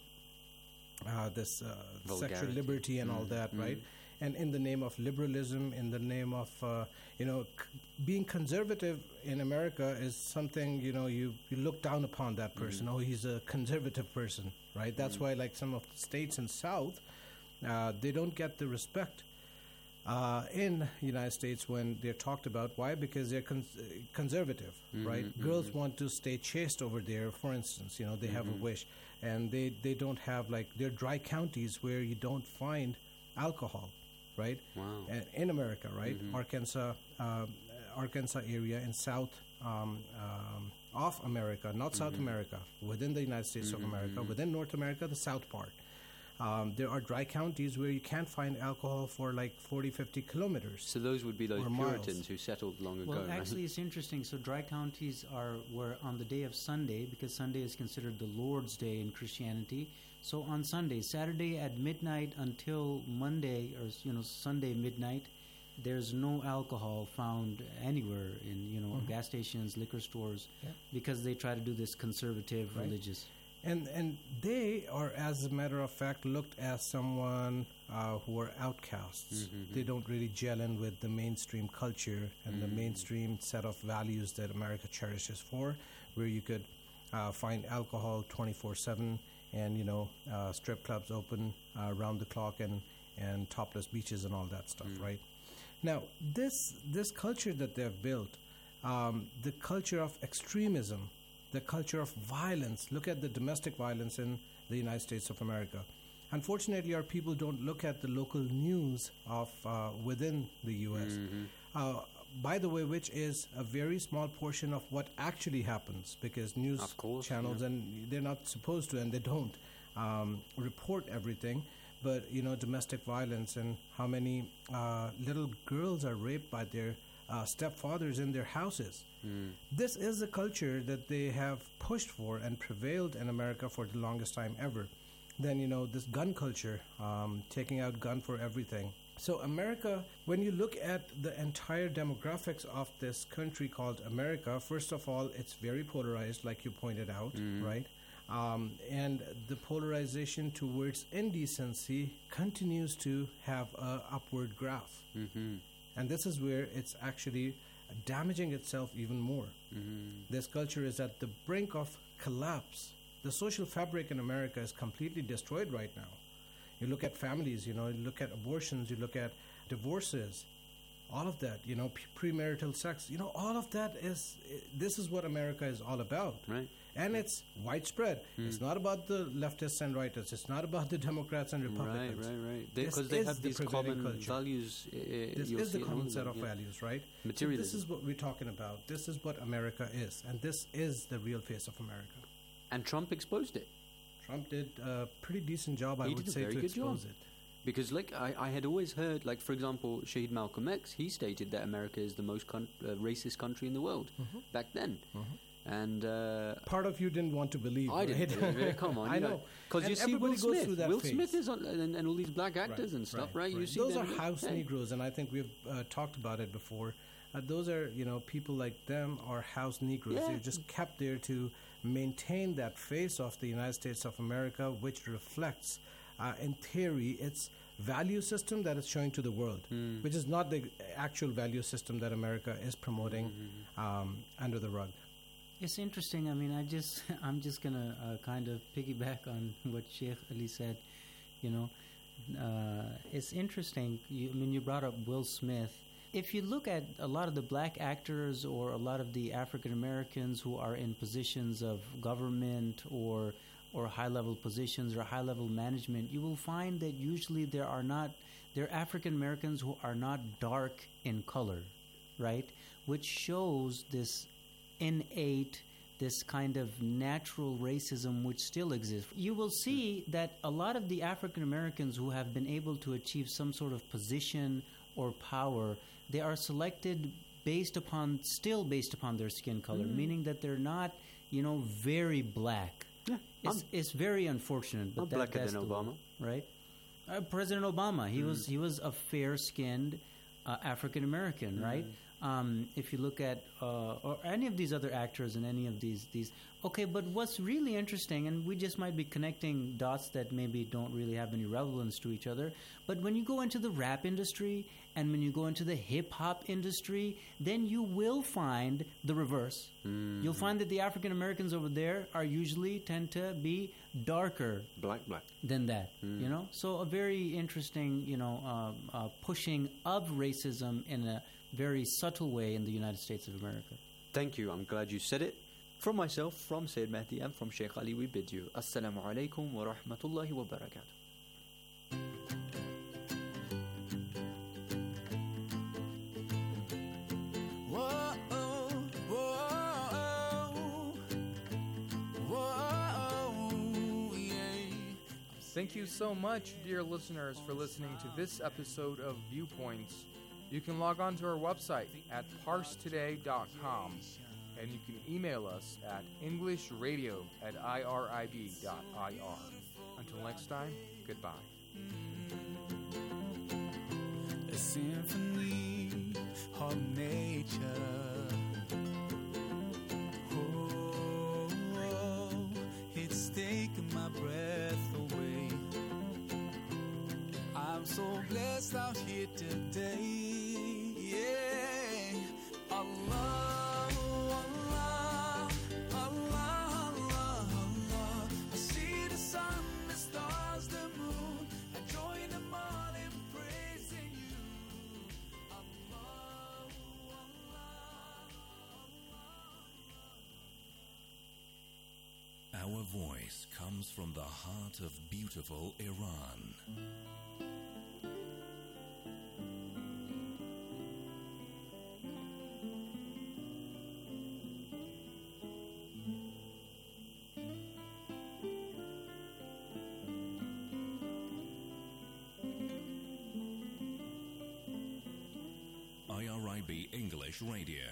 Uh, this uh, sexual liberty and mm, all that, mm. right? And in the name of liberalism, in the name of, uh, you know, c- being conservative in America is something, you know, you, you look down upon that person. Mm. Oh, he's a conservative person, right? That's mm. why, like, some of the states in South, uh, they don't get the respect uh, in the United States when they're talked about. Why? Because they're con- conservative, mm-hmm, right? Mm-hmm. Girls want to stay chaste over there, for instance. You know, they mm-hmm. have a wish. And they, they don't have, like, they're dry counties where you don't find alcohol, right? Wow. And in America, right? Mm-hmm. Arkansas, uh, Arkansas area in South um, um, of America, not mm-hmm. South America, within the United States mm-hmm. of America, mm-hmm. within North America, the South part. Um, there are dry counties where you can't find alcohol for like forty, fifty kilometers. So those would be those Puritans miles. Who settled long well, ago, Well, actually, right? It's interesting. So dry counties are were on the day of Sunday, because Sunday is considered the Lord's Day in Christianity. So on Sunday, Saturday at midnight until Monday, or you know Sunday midnight, there's no alcohol found anywhere in you know mm-hmm. gas stations, liquor stores, yeah. because they try to do this conservative, right. religious. And and they are, as a matter of fact, looked as someone uh, who are outcasts. Mm-hmm. They don't really gel in with the mainstream culture and mm-hmm. the mainstream set of values that America cherishes for. where you could uh, find alcohol twenty-four seven, and you know uh, strip clubs open uh, around the clock, and and topless beaches and all that stuff, Mm. right? Now, this this culture that they've built, um, the culture of extremism, the culture of violence. Look at the domestic violence in the United States of America. Unfortunately, our people don't look at the local news of uh, within the U S. Mhm. Uh, by the way, which is a very small portion of what actually happens, because news Of course, channels, yeah. and they're not supposed to, and they don't um, report everything. But you know, domestic violence and how many uh, little girls are raped by their uh, stepfathers in their houses. Mm. This is a culture that they have pushed for and prevailed in America for the longest time ever. Then, you know, this gun culture, um, taking out gun for everything. So America, when you look at the entire demographics of this country called America, first of all, it's very polarized, like you pointed out, Mhm. right? Um, and the polarization towards indecency continues to have a upward graph. Mhm. And this is where it's actually damaging itself even more. Mhm. This culture is at the brink of collapse. The social fabric in America is completely destroyed right now. You look at families, you know, you look at abortions, you look at divorces, all of that, you know, p- premarital sex, you know, all of that is, i- this is what America is all about. Right. And it's widespread. Mm. It's not about the leftists and rightists. It's not about the Democrats and Right, Republicans. right, right. This Because they is have the these prevailing common culture. values. Uh, This you'll is see the it common all set them, of yeah. values, right? So Materialism. this is what we're talking about. This is what America is. And this is the real face of America. And Trump exposed it. Trump did a pretty decent job, I He would did a say, very to good job. expose it. Because, like, I, I had always heard, like, for example, Shahid Malcolm X, he stated that America is the most con- uh, racist country in the world Mhm. back then. Mhm. And uh, Part of you didn't want to believe. I didn't right? believe it. Come on, I you know. Because you And see Will everybody goes Smith. through that Will phase. Smith is on, and, and all these black actors and stuff, right? You see Those them, are look, house hey. Negroes, and I think we've uh, talked about it before. Uh, those are, you know, people like them are house Negroes. Yeah. They're just kept there to maintain that face of the United States of America, which reflects, uh, in theory, its value system that it's showing to the world, Mm. which is not the actual value system that America is promoting Mm-hmm. um, under the rug. It's interesting. I mean, I just, I'm just gonna uh, kind of piggyback on what Sheikh Ali said. You know, uh, it's interesting. You, I mean, you brought up Will Smith. If you look at a lot of the black actors or a lot of the African Americans who are in positions of government or or high level positions or high level management, you will find that usually there are not there are African Americans who are not dark in color, right? Which shows this innate, this kind of natural racism which still exists. You will see that a lot of the African Americans who have been able to achieve some sort of position or power, they are selected based upon, still based upon their skin color, Mm. meaning that they're not, you know, very black. Yeah, It's, I'm- it's very unfortunate. But I'm that, blacker that's than the way, Obama. right? Uh, President Obama, he Mm. was he was a fair-skinned uh, African American, right? Um, if you look at uh, or any of these other actors and any of these these okay, but what's really interesting, and we just might be connecting dots that maybe don't really have any relevance to each other, but when you go into the rap industry and when you go into the hip hop industry, then you will find the reverse. Mm. You'll find that the African Americans over there are usually tend to be darker black, black than that. Mm. You know, so a very interesting, you know, um, uh, pushing of racism in a very subtle way in the United States of America. Thank you. I'm glad you said it. From myself, from Sayyid Mahdi, and from Sheikh Ali, we bid you Assalamu alaikum wa rahmatullahi wa barakatuh. Whoa, whoa, whoa, yeah. Thank you so much, dear listeners, for listening to this episode of Viewpoints. You can log on to our website at parse today dot com, and you can email us at englishradio at irib dot ir. Until next time, goodbye. A symphony of nature. Oh, oh, it's taken my breath away. I'm so blessed out here today. Yeah, Allah, Allah, Allah. Our voice comes from the heart of beautiful Iran. I R I B English Radio.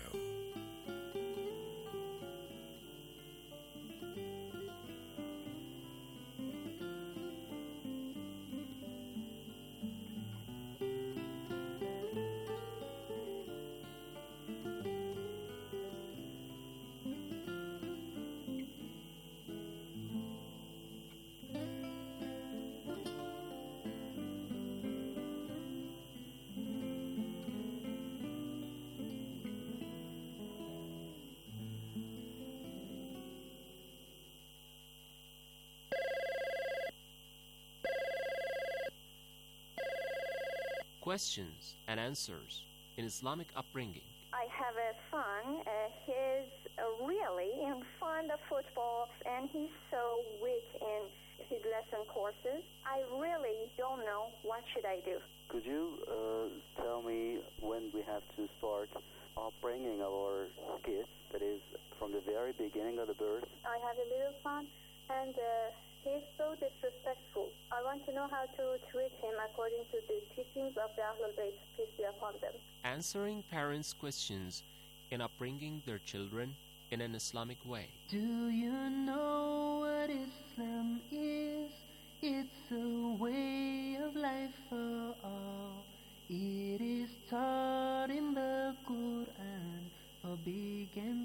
Questions and answers in Islamic upbringing. I have a son. Uh, he's uh, really in fond of football, and he's so weak in his lesson courses. I really don't know what should I do. Could you uh, tell me when we have to start upbringing our kids, that is, from the very beginning of the birth? I have a little son, and uh, he's so disrespectful. I want to know how to treat him according to the teachings of the Ahlul Bayt, peace be upon them. Answering parents' questions in upbringing their children in an Islamic way. Do you know what Islam is? It's a way of life for all. It is taught in the Quran for big and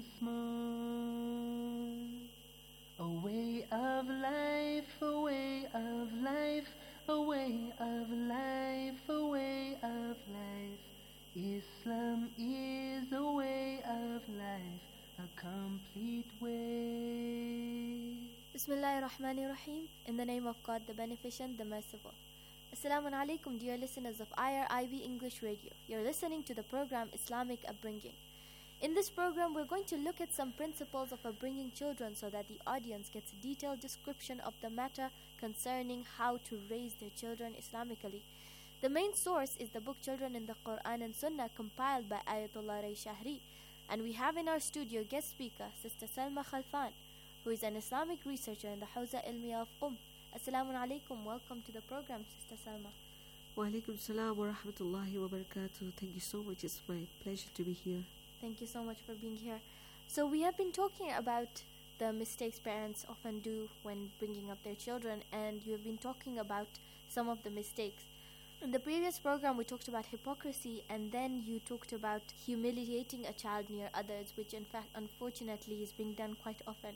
small. A way of life, a way of life, a way of life, a way of life. Islam is a way of life, a complete way. Bismillahir Rahmanir Rahim. In the name of God, the Beneficent, the Merciful. Assalamu alaikum, dear listeners of I R I B English Radio. You're listening to the program Islamic Upbringing. In this program, we're going to look at some principles of upbringing children so that the audience gets a detailed description of the matter concerning how to raise their children Islamically. The main source is the book Children in the Quran and Sunnah, compiled by Ayatollah Ray Shahri. And we have in our studio guest speaker, Sister Salma Khalfan, who is an Islamic researcher in the Hawza Ilmiya of Qum. Assalamu alaikum. Welcome to the program, Sister Salma. Wa alaikum salam wa rahmatullahi wa barakatuh. Thank you so much. It's my pleasure to be here. Thank you so much for being here. So we have been talking about the mistakes parents often do when bringing up their children, and you have been talking about some of the mistakes. In the previous program, we talked about hypocrisy, and then you talked about humiliating a child near others, which in fact, unfortunately, is being done quite often.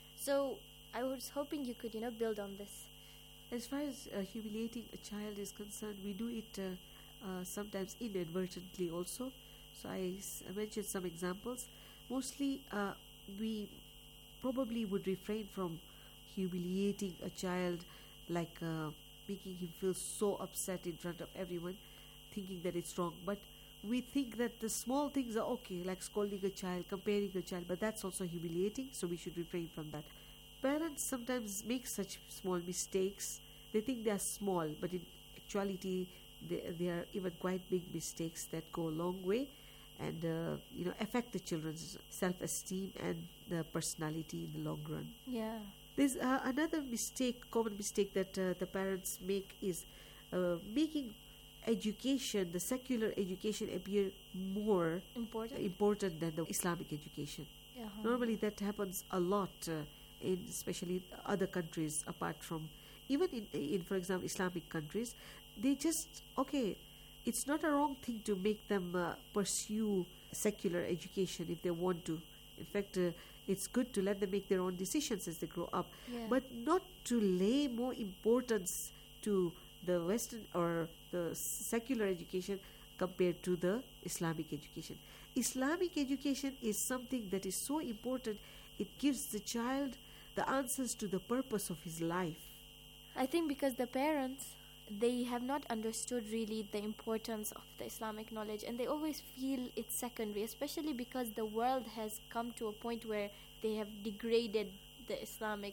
So I was hoping you could, you know, build on this. As far as uh, humiliating a child is concerned, we do it uh, uh, sometimes inadvertently also. So I, s- I mentioned some examples. Mostly, uh, we probably would refrain from humiliating a child, like uh, making him feel so upset in front of everyone, thinking that it's wrong. But we think that the small things are okay, like scolding a child, comparing a child, but that's also humiliating, so we should refrain from that. Parents sometimes make such small mistakes. They think they are small, but in actuality, they, they are even quite big mistakes that go a long way and uh, you know affect the children's self-esteem and the personality in the long run. Yeah. There's uh, another mistake, common mistake that uh, the parents make is uh, making education, the secular education, appear more important, important than the Islamic education. Uh-huh. Normally, that happens a lot uh, in especially other countries, apart from even in, in, for example, Islamic countries. They just okay. It's not a wrong thing to make them uh, pursue secular education if they want to. In fact, uh, it's good to let them make their own decisions as they grow up, Yeah. but not to lay more importance to the Western or the secular education compared to the Islamic education. Islamic education is something that is so important. It gives the child the answers to the purpose of his life. I think because the parents, they have not understood really the importance of the Islamic knowledge, and they always feel it's secondary, especially because the world has come to a point where they have degraded the Islamic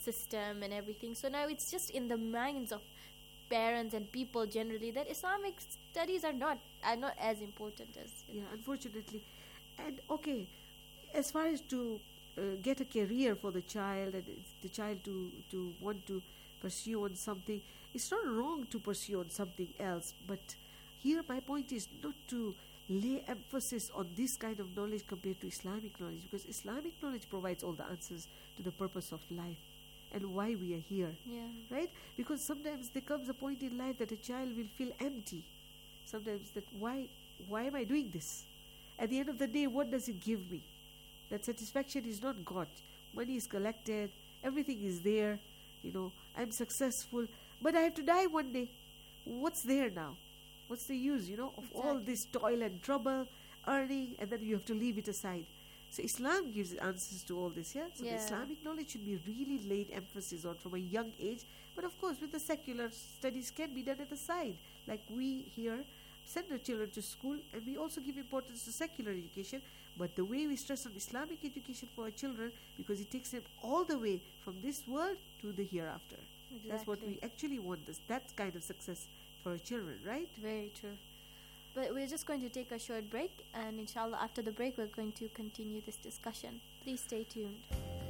system and everything. So now it's just in the minds of parents and people generally that Islamic studies are not are not as important as yeah, unfortunately. And okay, as far as to uh, get a career for the child and the child to to want to pursue on something, it's not wrong to pursue on something else. But here my point is not to lay emphasis on this kind of knowledge compared to Islamic knowledge, because Islamic knowledge provides all the answers to the purpose of life and why we are here. Yeah. Right? Because sometimes there comes a point in life that a child will feel empty. Sometimes that why why am I doing this? At the end of the day, what does it give me? That satisfaction is not got. Money is collected, everything is there, you know, I'm successful, but I have to die one day. What's there now? What's the use, you know, of Exactly. all this toil and trouble, earning, and then you have to leave it aside. So Islam gives answers to all this, yeah? So Yeah. the Islamic knowledge should be really laid emphasis on from a young age. But of course, with the secular studies can be done at the side. Like we here send our children to school, and we also give importance to secular education. But the way we stress on Islamic education for our children, because it takes them all the way from this world to the hereafter. That's what we Exactly. actually want, this that kind of success for our children, right? Very true. But we're just going to take a short break, and inshallah after the break we're going to continue this discussion. Please stay tuned.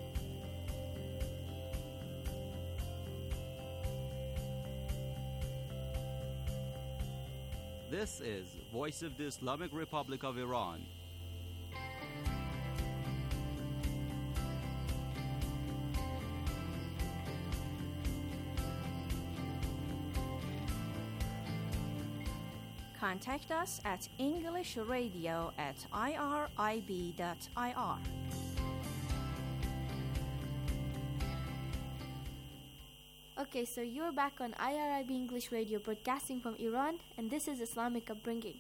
This is Voice of the Islamic Republic of Iran. Contact us at englishradio at irib dot I R. Okay, so you're back on I R I B English Radio, broadcasting from Iran, and this is Islamic Upbringing.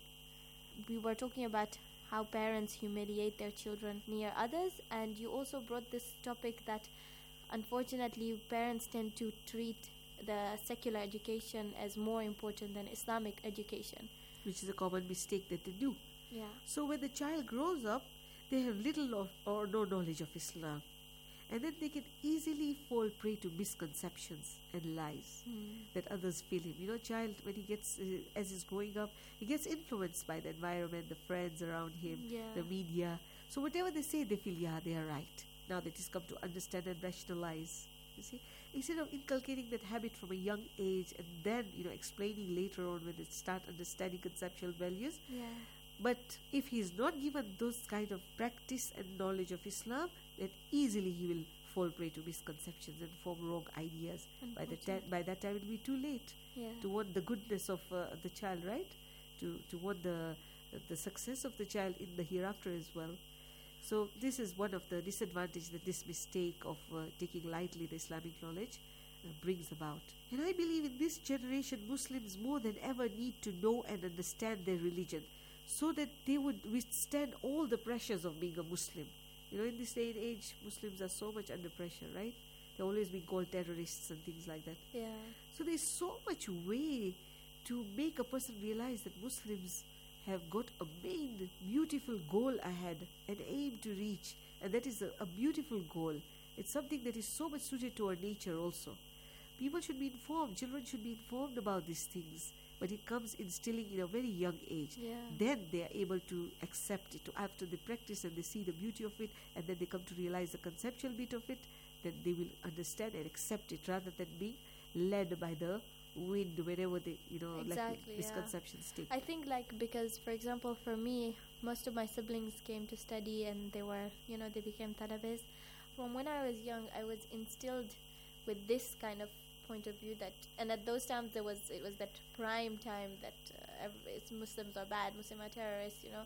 We were talking about how parents humiliate their children near others, and you also brought this topic that unfortunately parents tend to treat the secular education as more important than Islamic education. Which is a common mistake that they do. Yeah. So when the child grows up, they have little of, or no knowledge of Islam. And then they can easily fall prey to misconceptions and lies Hmm. that others feel him. You know, child, when he gets, uh, as he's growing up, he gets influenced by the environment, the friends around him, Yeah. the media. So whatever they say, they feel, yeah, they are right. Now that he's come to understand and rationalize. You see? Instead of inculcating that habit from a young age and then, you know, explaining later on when they start understanding conceptual values. Yeah. But if he is not given those kind of practice and knowledge of Islam, then easily he will fall prey to misconceptions and form wrong ideas. By the time, by that time, it will be too late Yeah. to want the goodness of uh, the child, right? To to want the the success of the child in the hereafter as well. So this is one of the disadvantages that this mistake of uh, taking lightly the Islamic knowledge uh, brings about. And I believe in this generation, Muslims more than ever need to know and understand their religion, so that they would withstand all the pressures of being a Muslim. You know, in this day and age, Muslims are so much under pressure, right? They're always being called terrorists and things like that. Yeah. So there's so much way to make a person realize that Muslims have got a main beautiful goal ahead, an aim to reach, and that is a, a beautiful goal. It's something that is so much suited to our nature also. People should be informed, children should be informed about these things, but it comes instilling in a very young age. Yeah. Then they are able to accept it. After they practice and they see the beauty of it, and then they come to realize the conceptual bit of it, then they will understand and accept it rather than being led by the wind whenever they, you know, Exactly, like yeah. misconceptions take. I think like because for example for me most of my siblings came to study and they were you know they became talabis. From when I was young I was instilled with this kind of point of view that and at those times there was it was that prime time that uh, every, it's Muslims are bad, Muslims are terrorists, you know,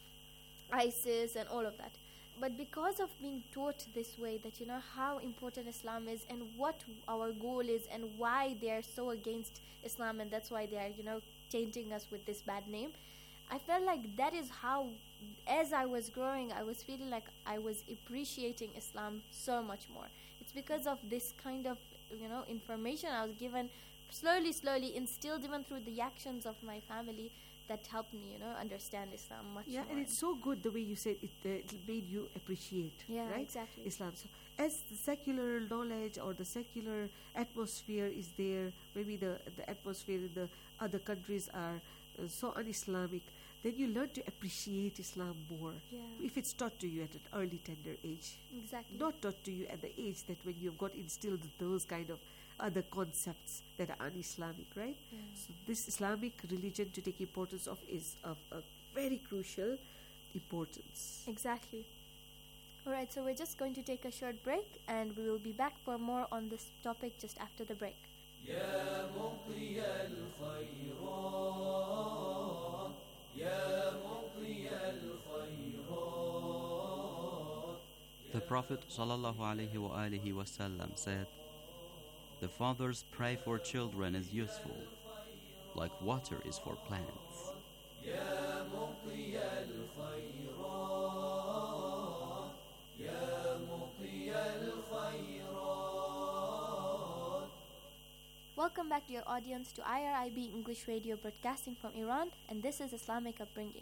ISIS and all of that. But because of being taught this way that you know how important Islam is and what our goal is and why they are so against Islam and that's why they are you know tainting us with this bad name, I felt like that is how as I was growing I was feeling like I was appreciating Islam so much more. It's because of this kind of you know information I was given slowly slowly instilled even through the actions of my family that helped me, you know, understand Islam much Yeah, more. and it's so good the way you said it. Uh, it made you appreciate, Yeah, right? exactly. Islam. So, as the secular knowledge or the secular atmosphere is there, maybe the the atmosphere in the other countries are uh, so un-Islamic, then you learn to appreciate Islam more. Yeah. If it's taught to you at an early, tender age, Exactly. not taught to you at the age that when you've got instilled those kind of other concepts that are un-Islamic, right? Yeah. So this Islamic religion to take importance of is of a very crucial importance. Exactly. Alright, so we're just going to take a short break and we will be back for more on this topic just after the break. يا مضي الخيرات يا مضي الخيرات. The Prophet sallallahu alaihi wa alihi wasallam said, "The fathers pray for children is useful, like water is for plants." يا مضي الخيرات يا مضي الخيرات. Welcome back, dear audience, to I R I B English Radio broadcasting from Iran, and this is Islamic Upbringing.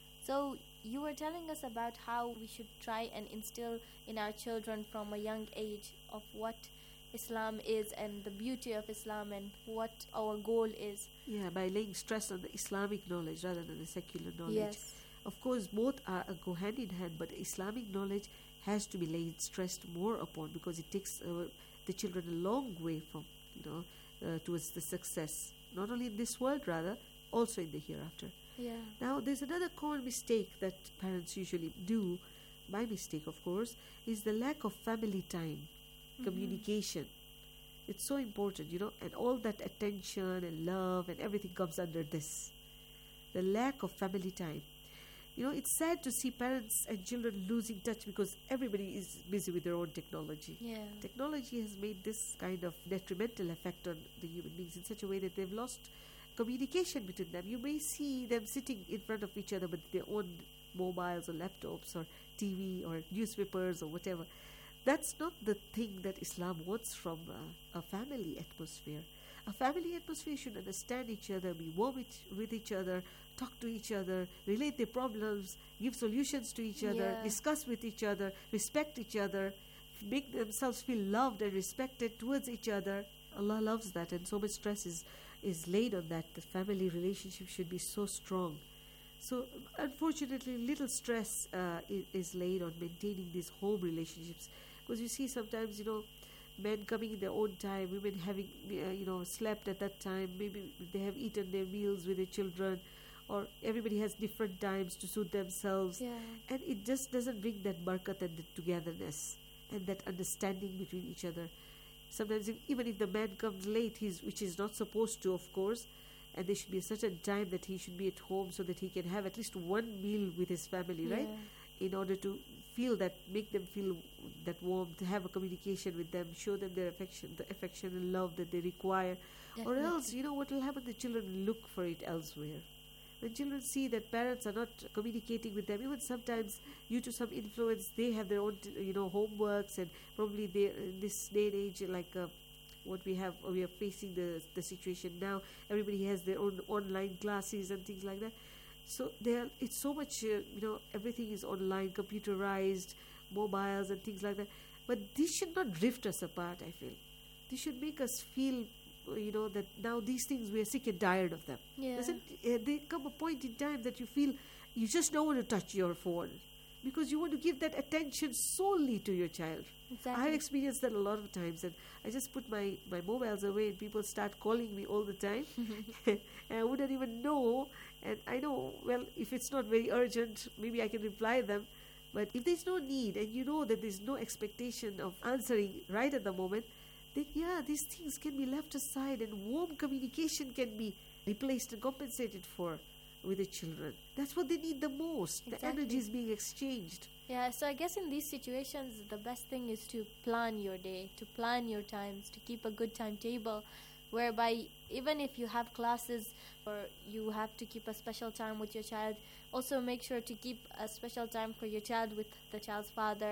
So, you were telling us about how we should try and instill in our children from a young age of what Islam is and the beauty of Islam and what our goal is. Yeah, by laying stress on the Islamic knowledge rather than the secular knowledge. Yes. Of course, both are uh, go hand in hand, but Islamic knowledge has to be laid stressed more upon because it takes uh, the children a long way from, you know, uh, towards the success, not only in this world, rather also in the hereafter. Yeah. Now, there's another common mistake that parents usually do, by mistake, of course, is the lack of family time, Mhm. communication. It's so important, you know, and all that attention and love and everything comes under this. The lack of family time. You know, it's sad to see parents and children losing touch because everybody is busy with their own technology. Yeah. Technology has made this kind of detrimental effect on the human beings in such a way that they've lost communication between them. You may see them sitting in front of each other with their own mobiles or laptops or T V or newspapers or whatever. That's not the thing that Islam wants from uh, a family atmosphere. A family atmosphere should understand each other, be warm each, with each other, talk to each other, relate their problems, give solutions to each other, Yeah. discuss with each other, respect each other, make themselves feel loved and respected towards each other. Allah loves that, and so much stress is, is laid on that. The family relationship should be so strong. So, unfortunately, little stress uh, is, is laid on maintaining these home relationships. Because you see sometimes, you know, men coming in their own time, women having, uh, you know, slept at that time, maybe they have eaten their meals with their children, or everybody has different times to suit themselves. Yeah. And it just doesn't bring that barakat and the togetherness and that understanding between each other. Sometimes if, even if the man comes late, he's, which is not supposed to, of course, and there should be a certain time that he should be at home so that he can have at least one meal with his family, right? In order to feel that, make them feel that warmth, have a communication with them, show them their affection, the affection and love that they require. Or else, you know, what will happen? The children will look for it elsewhere. When children see that parents are not communicating with them, even sometimes due to some influence, they have their own, you know, homeworks, and probably they, in this day and age, like uh, what we have, we are facing the the situation now. Everybody has their own online classes and things like that. So there, it's so much, uh, you know, everything is online, computerized, mobiles and things like that. But this should not drift us apart, I feel. This should make us feel, uh, you know, that now these things, we are sick and tired of them. Yeah. Doesn't uh, there come a point in time that you feel you just don't want to touch your phone because you want to give that attention solely to your child. Exactly. I have experienced that a lot of times, and I just put my, my mobiles away and people start calling me all the time. And I wouldn't even know. And I know, well, if it's not very urgent, maybe I can reply them. But if there's no need and you know that there's no expectation of answering right at the moment, then yeah, these things can be left aside and warm communication can be replaced and compensated for with the children. That's what they need the most. The Exactly. energy is being exchanged. Yeah, so I guess in these situations, the best thing is to plan your day, to plan your times, to keep a good timetable, whereby even if you have classes or you have to keep a special time with your child, also make sure to keep a special time for your child with the child's father,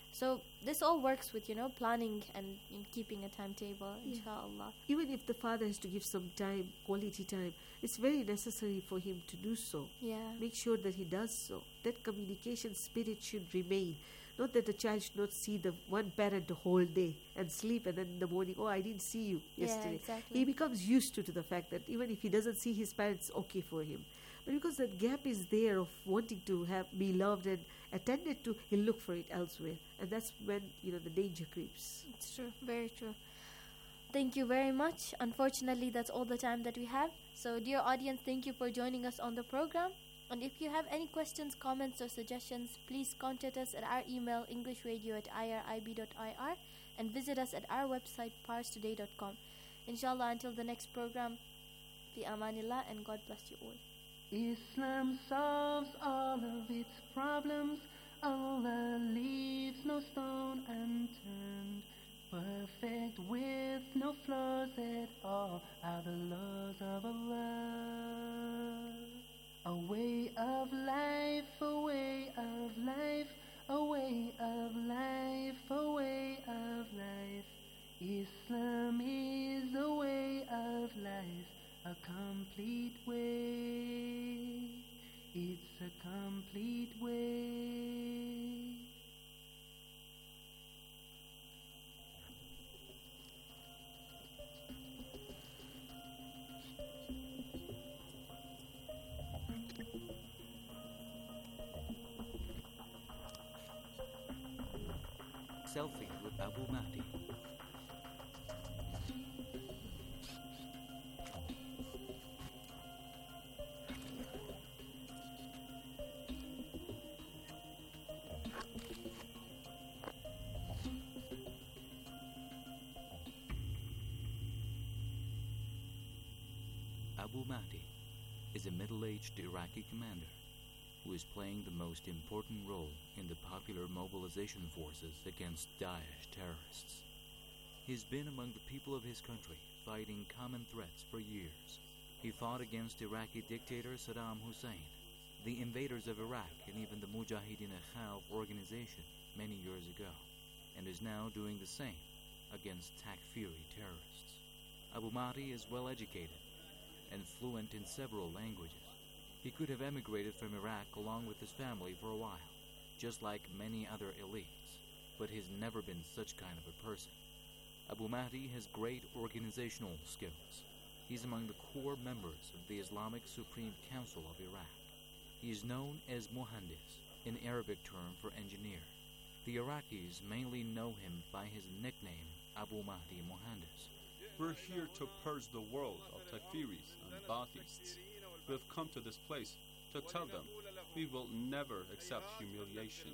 So this all works with, you know, planning and, and keeping a timetable, Yeah. inshallah. Even if the father has to give some time, quality time, it's very necessary for him to do so. Yeah. Make sure that he does so. That communication spirit should remain. Not that the child should not see the one parent the whole day and sleep, and then in the morning, oh, I didn't see you Yeah, yesterday. exactly. He becomes used to, to the fact that even if he doesn't see his parents, okay for him. But because that gap is there of wanting to have be loved and attended to, he'll look for it elsewhere. And that's when, you know, the danger creeps. It's true, very true. Thank you very much. Unfortunately, that's all the time that we have. So, dear audience, thank you for joining us on the program. And if you have any questions, comments, or suggestions, please contact us at our email, englishradio at irib.ir, and visit us at our website, parstoday dot com. Inshallah, until the next program, fi amanillah, and God bless you all. Islam solves all of its problems. Allah leaves no stone unturned. Perfect with no flaws at all are the laws of Allah. A way of life, a way of life, a way of life, a way of life. Islam is a way of life, a complete way. It's a complete way. Selfie with Abu Mahdi. Abu Mahdi is a middle-aged Iraqi commander who is playing the most important role in the popular mobilization forces against Daesh terrorists. He's been among the people of his country fighting common threats for years. He fought against Iraqi dictator Saddam Hussein, the invaders of Iraq, and even the Mujahideen Khalq organization many years ago, and is now doing the same against Takfiri terrorists. Abu Mahdi is well educated and fluent in several languages. He could have emigrated from Iraq along with his family for a while, just like many other elites, but he's never been such kind of a person. Abu Mahdi has great organizational skills. He's among the core members of the Islamic Supreme Council of Iraq. He is known as Muhandis, an Arabic term for engineer. The Iraqis mainly know him by his nickname, Abu Mahdi Muhandis. We're here to purge the world of Takfiris and Baathists. We have come to this place to tell them we will never accept humiliation.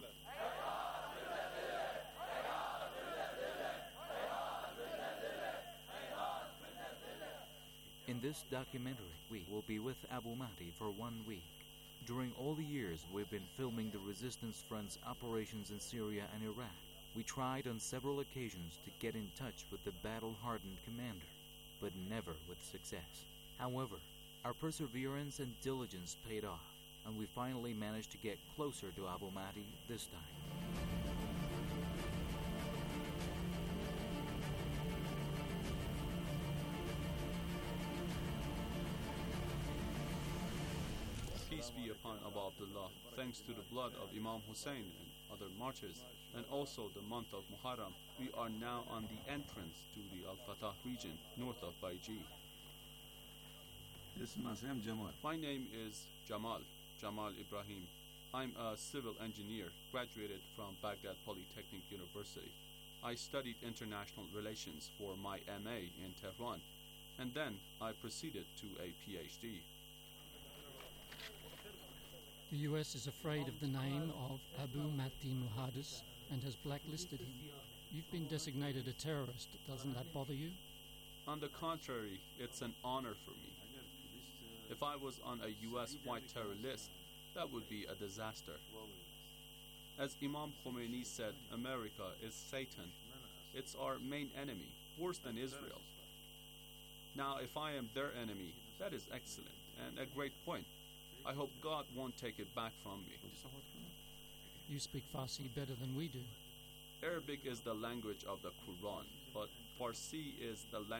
In this documentary, we will be with Abu Mahdi for one week. During all the years we've been filming the Resistance Front's operations in Syria and Iraq, we tried on several occasions to get in touch with the battle-hardened commander, but never with success. However, our perseverance and diligence paid off, and we finally managed to get closer to Abu Mahdi this time. Peace be upon Abu Abdullah, thanks to the blood of Imam Hussein and other martyrs, and also the month of Muharram, we are now on the entrance to the Al-Fatah region, north of Baiji. Yes, I'm Jamal. My name is Jamal, Jamal Ibrahim. I'm a civil engineer, graduated from Baghdad Polytechnic University. I studied international relations for my M A in Tehran, and then I proceeded to a P H D. The U S is afraid of the name of Abu Mahdi Muhandis and has blacklisted him. You've been designated a terrorist. Doesn't that bother you? On the contrary, it's an honor for me. If I was on a U S white terror list, that would be a disaster. As Imam Khomeini said, America is Satan. It's our main enemy, worse than Israel. Now, if I am their enemy, that is excellent and a great point. I hope God won't take it back from me. You speak Farsi better than we do. Arabic is the language of the Quran, but Farsi is the language